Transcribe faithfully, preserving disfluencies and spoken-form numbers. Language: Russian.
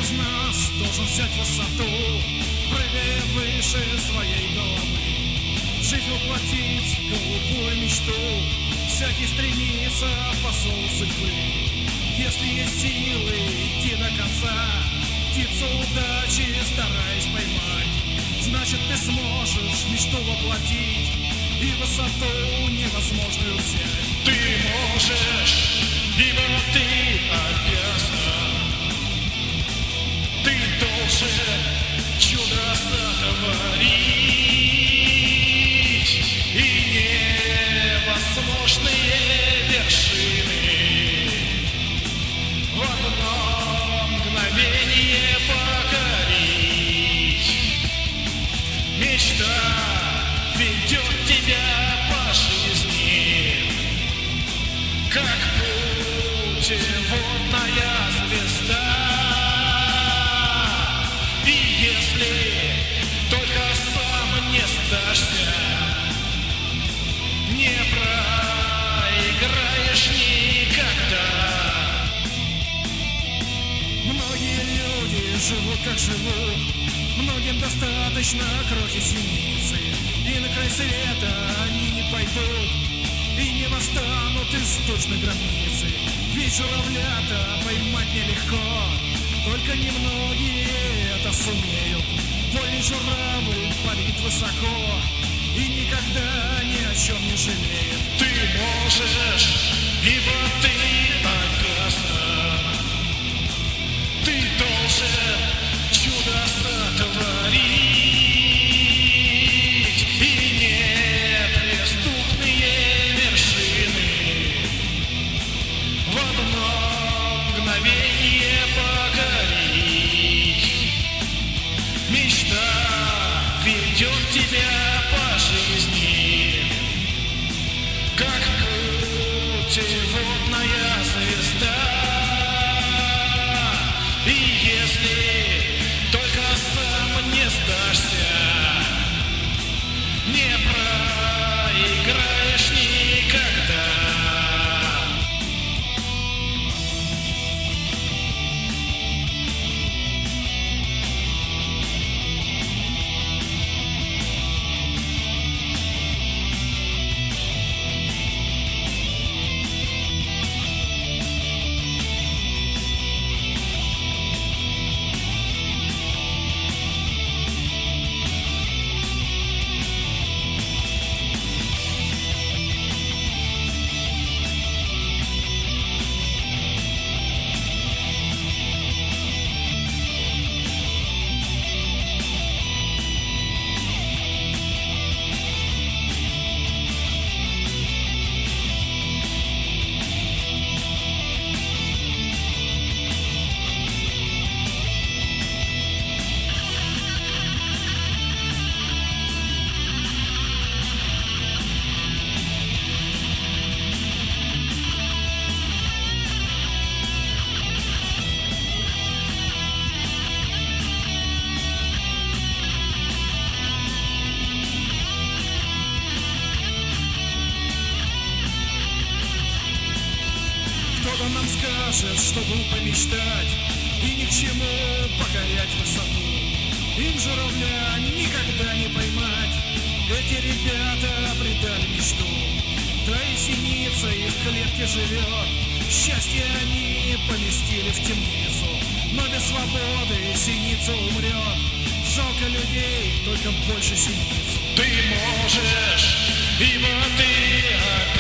из нас должен взять высоту, прыгая выше своей головы, жить воплотить голубую мечту. Всякий стремится по зову судьбы. Если есть силы идти до конца, птицу удачи стараясь поймать, значит ты сможешь мечту воплотить и высоту невозможную взять. Ты можешь, ибо ты обязан. Ты должен чудо сотворить и невозможные вершины в одно мгновение покорить. Мечта ведет тебя по жизни, как путеводная звезда. И если только сам не сдашься, не проиграешь никогда. Многие люди живут как живут, многим достаточно крохи синицы, и на край света они не пойдут и не восстанут из тучной гробницы. Ведь журавлята поймать нелегко, только немногие это сумеют. Вольный журавль парит высоко и никогда ни о чем не жалеет. Ты можешь, ибо ты обязан. Ты должен чудо сотворить и неприступные вершины в одно мгновение покорить. Мечта ведет тебя по жизни, как путеводная звезда. И если только сам не сдашься, не проиграешь никогда. Кто-то нам скажет, что глупо мечтать и ни к чему покорять высоту. Им журавля никогда не поймать, эти ребята предали мечту. Твоя синица и в клетке живет, счастье они поместили в темницу. Но без свободы синица умрет, жалко людей, только больше синицу. Ты можешь, ибо ты обязан.